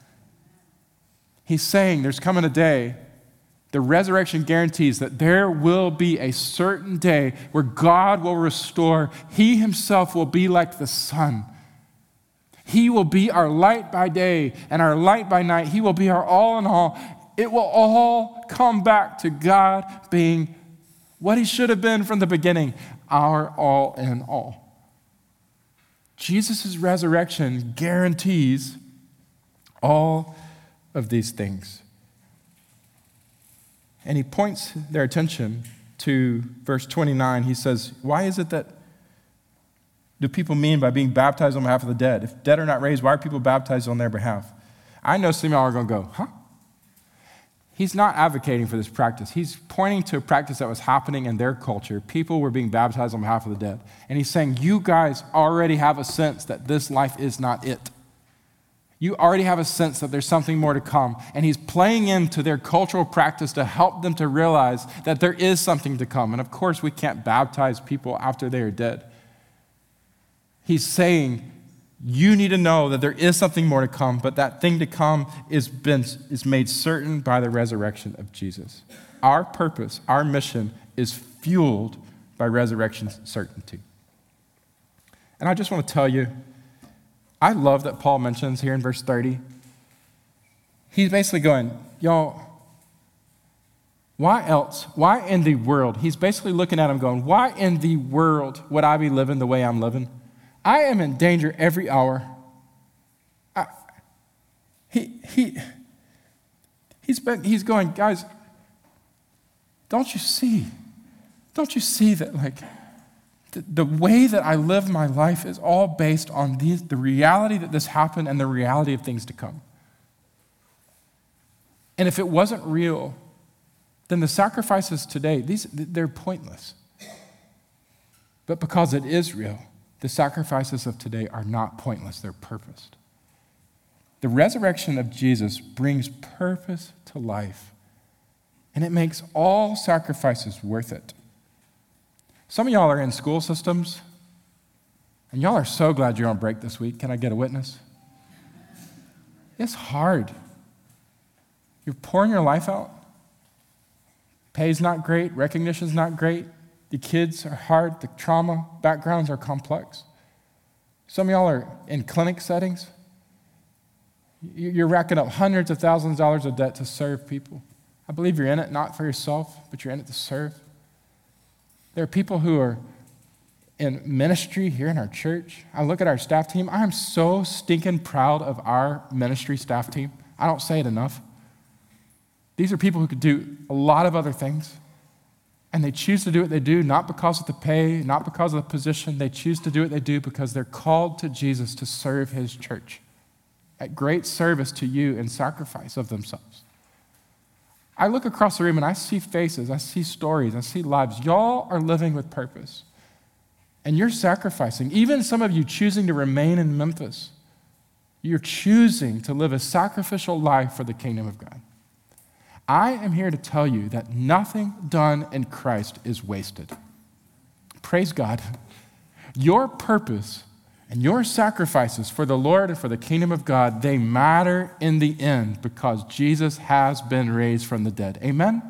He's saying there's coming a day. The resurrection guarantees that there will be a certain day where God will restore. He himself will be like the sun. He will be our light by day and our light by night. He will be our all in all. It will all come back to God being what he should have been from the beginning, our all in all. Jesus' resurrection guarantees all of these things. And he points their attention to verse twenty-nine. He says, why is it that do people mean by being baptized on behalf of the dead? If dead are not raised, why are people baptized on their behalf? I know some of y'all are going to go, huh? He's not advocating for this practice. He's pointing to a practice that was happening in their culture. People were being baptized on behalf of the dead. And he's saying, you guys already have a sense that this life is not it. You already have a sense that there's something more to come. And he's playing into their cultural practice to help them to realize that there is something to come. And of course, we can't baptize people after they are dead. He's saying, you need to know that there is something more to come, but that thing to come is, been, is made certain by the resurrection of Jesus. Our purpose, our mission is fueled by resurrection certainty. And I just want to tell you, I love that Paul mentions here in verse thirty, he's basically going, y'all, why else? Why in the world? He's basically looking at him going, why in the world would I be living the way I'm living? I am in danger every hour. I, he, he, he's, been, he's going, guys, don't you see? Don't you see that, like, the, the way that I live my life is all based on these, the reality that this happened and the reality of things to come. And if it wasn't real, then the sacrifices today, these they're pointless. But because it is real, the sacrifices of today are not pointless, they're purposed. The resurrection of Jesus brings purpose to life, and it makes all sacrifices worth it. Some of y'all are in school systems, and y'all are so glad you're on break this week. Can I get a witness? It's hard. You're pouring your life out. Pay's not great, recognition's not great. The kids are hard, the trauma backgrounds are complex. Some of y'all are in clinic settings. You're racking up hundreds of thousands of dollars of debt to serve people. I believe you're in it not for yourself, but you're in it to serve. There are people who are in ministry here in our church. I look at our staff team. I am so stinking proud of our ministry staff team. I don't say it enough. These are people who could do a lot of other things. And they choose to do what they do, not because of the pay, not because of the position. They choose to do what they do because they're called to Jesus to serve his church. at great service to you in sacrifice of themselves. I look across the room and I see faces, I see stories, I see lives. Y'all are living with purpose. And you're sacrificing. Even some of you choosing to remain in Memphis. You're choosing to live a sacrificial life for the kingdom of God. I am here to tell you that nothing done in Christ is wasted. Praise God. Your purpose and your sacrifices for the Lord and for the kingdom of God, they matter in the end because Jesus has been raised from the dead. Amen?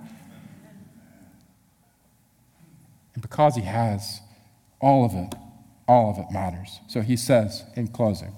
And because he has, all of it, all of it matters. So he says in closing,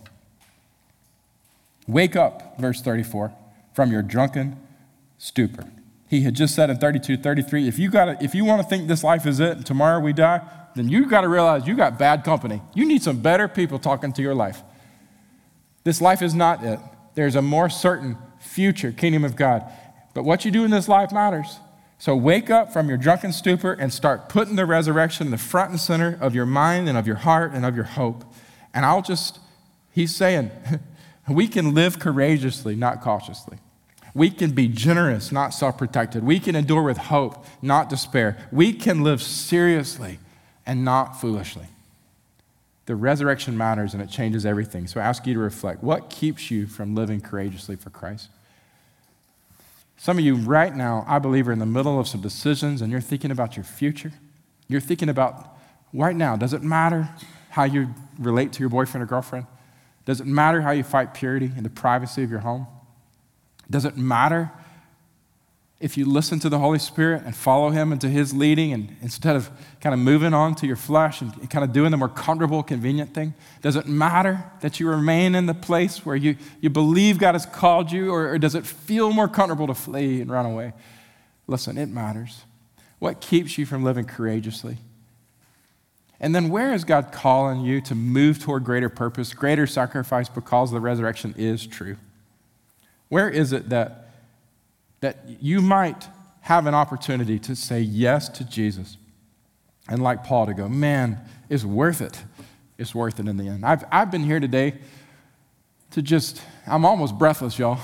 wake up, verse thirty-four, from your drunken stupor. He had just said in thirty-two, thirty-three, if you gotta, if you want to think this life is it and tomorrow we die, then you got to realize you got bad company. You need some better people talking to your life. This life is not it. There's a more certain future kingdom of God. But what you do in this life matters. So wake up from your drunken stupor and start putting the resurrection in the front and center of your mind and of your heart and of your hope. And I'll just, he's saying, we can live courageously, not cautiously. We can be generous, not self-protected. We can endure with hope, not despair. We can live seriously and not foolishly. The resurrection matters and it changes everything. So I ask you to reflect. What keeps you from living courageously for Christ? Some of you right now, I believe, are in the middle of some decisions and you're thinking about your future. You're thinking about, right now, does it matter how you relate to your boyfriend or girlfriend? Does it matter how you fight purity in the privacy of your home? Does it matter if you listen to the Holy Spirit and follow him into his leading and instead of kind of moving on to your flesh and kind of doing the more comfortable, convenient thing? Does it matter that you remain in the place where you, you believe God has called you, or, or does it feel more comfortable to flee and run away? Listen, it matters. What keeps you from living courageously? And then where is God calling you to move toward greater purpose, greater sacrifice because the resurrection is true? Where is it that that you might have an opportunity to say yes to Jesus and like Paul to go, man, it's worth it. It's worth it in the end. I've, I've been here today to just, I'm almost breathless, y'all.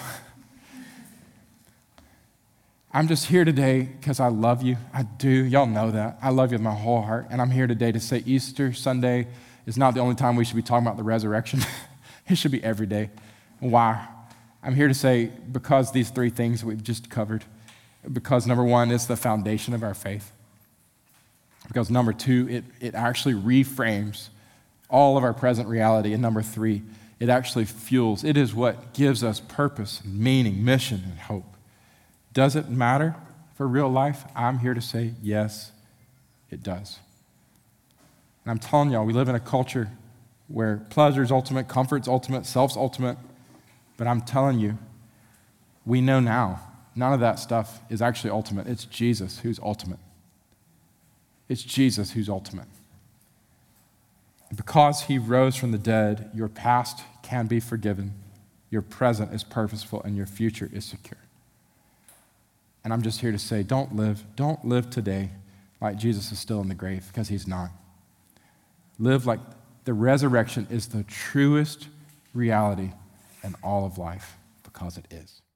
I'm just here today because I love you. I do. Y'all know that. I love you with my whole heart. And I'm here today to say Easter Sunday is not the only time we should be talking about the resurrection. It should be every day. Why? I'm here to say, because these three things we've just covered, because number one, it's the foundation of our faith. Because number two, it, it actually reframes all of our present reality. And number three, it actually fuels. It is what gives us purpose, meaning, mission, and hope. Does it matter for real life? I'm here to say, yes, it does. And I'm telling y'all, we live in a culture where pleasure is ultimate, comfort's ultimate, self's ultimate. But I'm telling you, we know now, none of that stuff is actually ultimate. It's Jesus who's ultimate. It's Jesus who's ultimate. Because he rose from the dead, your past can be forgiven, your present is purposeful, and your future is secure. And I'm just here to say, don't live, don't live today like Jesus is still in the grave, because he's not. Live like the resurrection is the truest reality in all of life, because it is.